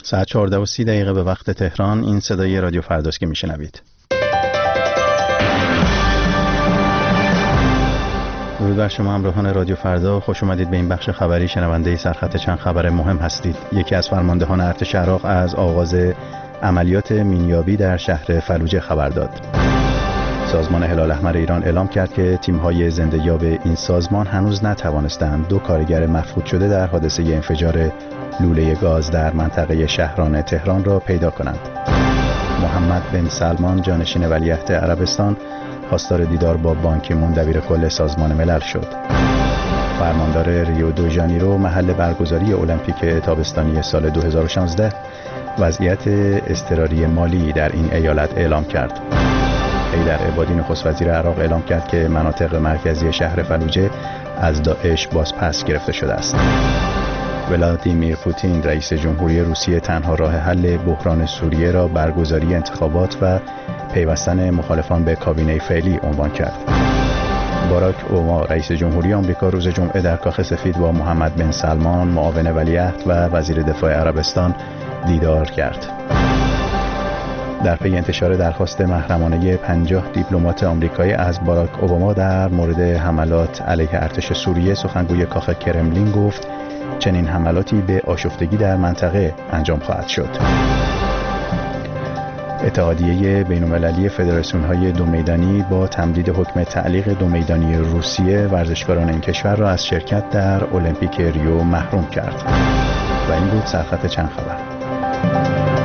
ساعت 14:30 به وقت تهران. این صدای رادیو فرداست که میشنوید. درود بر شما همراهان رادیو فردا. خوش اومدید به این بخش خبری. شنونده سرخط چند خبر مهم هستید. یکی از فرماندهان ارتش عراق از آغاز عملیات مینیابی در شهر فلوجه خبر داد. سازمان هلال احمر ایران اعلام کرد که تیم‌های زنده‌یاب این سازمان هنوز نتوانستند 2 کارگر مفقود شده در حادثه انفجار لوله گاز در منطقه شهران تهران را پیدا کنند. محمد بن سلمان جانشین ولیعهد عربستان خواستار دیدار با بان کی مون دبیر کل سازمان ملل شد. فرماندار ریو دو ژانیرو محل برگزاری المپیک تابستانی سال 2016 وضعیت اضطراری مالی در این ایالت اعلام کرد. حیدر عبادی نخست وزیر عراق اعلام کرد که مناطق مرکزی شهر فلوجه از داعش بازپس گرفته شده است. ولادیمیر پوتین رئیس جمهوری روسیه تنها راه حل بحران سوریه را برگزاری انتخابات و پیوستن مخالفان به کابینه فعلی عنوان کرد. باراک اوباما رئیس جمهوری آمریکا روز جمعه در کاخ سفید با محمد بن سلمان معاون ولیعهد و وزیر دفاع عربستان دیدار کرد. در پی انتشار درخواست محرمانه 50 دیپلمات آمریکایی از باراک اوباما در مورد حملات علیه ارتش سوریه، سخنگوی کاخ کرملین گفت چنین حملاتی به آشفتگی در منطقه انجام خواهد شد. اتحادیه بین‌المللی فدراسیون‌های دو میدانی با تمدید حکم تعلیق دو میدانی روسیه ورزشکاران این کشور را از شرکت در المپیک ریو محروم کرد. و این بود سرخط چند خبر.